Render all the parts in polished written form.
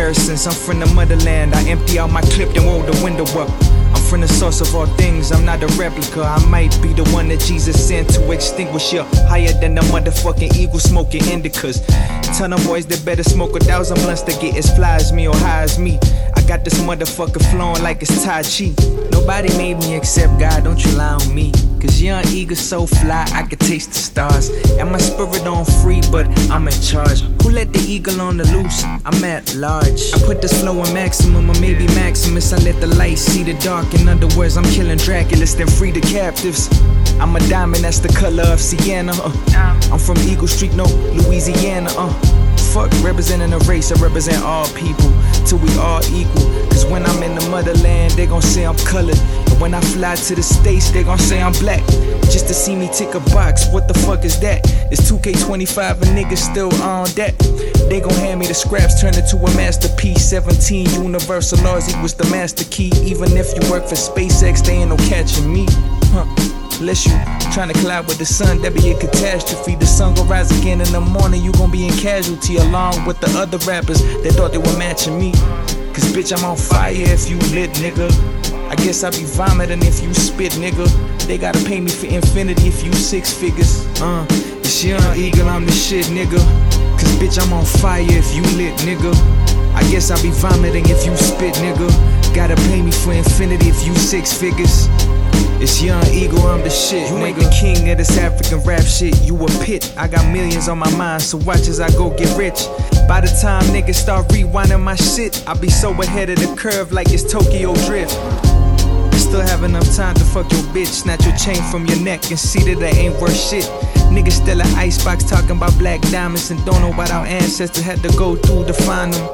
comparisons, I'm from the motherland. I empty out my clip, then roll the window up. I'm from the source of all things, I'm not a replica. I might be the one that Jesus sent to extinguish you. Higher than the motherfucking eagle smoking indicas. Tell them boys they better smoke 1,000 blunts to get as fly as me or high as me. I got this motherfucker flowing like it's Tai Chi. Nobody made me except God, don't you lie on me. Cause young eagle so fly, I can taste the stars. And my spirit on free, but I'm in charge. Who let the eagle on the loose? I'm at large. I put this flow in maximum, or maybe Maximus. I let the light see the dark. In other words, I'm killing Draculas, then free the captives. I'm a diamond, that's the color of Sienna. I'm from Eagle Street, no, Louisiana. Fuck representing a race, I represent all people till we all equal. Cause when I'm in the motherland, they gon' say I'm colored. And when I fly to the States, they gon' say I'm black. Just to see me tick a box, what the fuck is that? It's 2K25 and niggas still on that. They gon' hand me the scraps, turn it to a masterpiece. 17 universal laws equals the master key. Even if you work for SpaceX, they ain't no catching me. Unless you tryna collide with the sun, that be a catastrophe. The sun gon' rise again in the morning, you gon' be in casualty. Along with the other rappers that thought they were matching me. Cause bitch, I'm on fire if you lit, nigga. I guess I be vomiting if you spit, nigga. They gotta pay me for infinity if you 6 figures. It's young eagle, I'm the shit, nigga. Cause bitch, I'm on fire if you lit, nigga. I guess I be vomiting if you spit, nigga. Gotta pay me for infinity if you 6 figures. It's young eagle, I'm the shit. You ain't the king of this African rap shit. You a pit. I got millions on my mind, so watch as I go get rich. By the time niggas start rewinding my shit, I'll be so ahead of the curve like it's Tokyo Drift. Still have enough time to fuck your bitch, snatch your chain from your neck and see that they ain't worth shit. Niggas still an icebox talking about black diamonds and don't know what our ancestors had to go through to find them.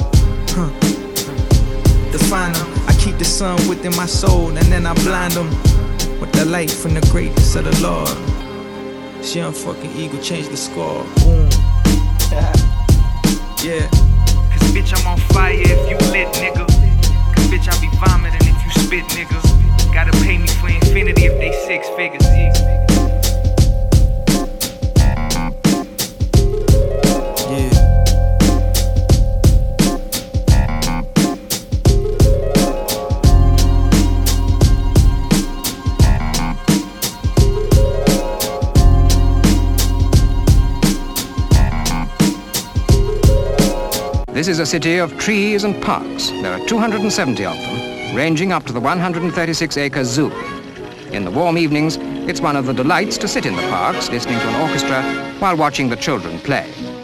To find them. I keep the sun within my soul and then I blind them with the light from the greatness of the Lord. This young fucking eagle changed the score. Boom. Yeah. Cause bitch, I'm on fire if you lit, nigga. Cause bitch, I be vomiting if you spit, nigga. Gotta pay me for infinity if they 6 figures. This is a city of trees and parks. There are 270 of them, ranging up to the 136-acre zoo. In the warm evenings, it's one of the delights to sit in the parks, listening to an orchestra while watching the children play.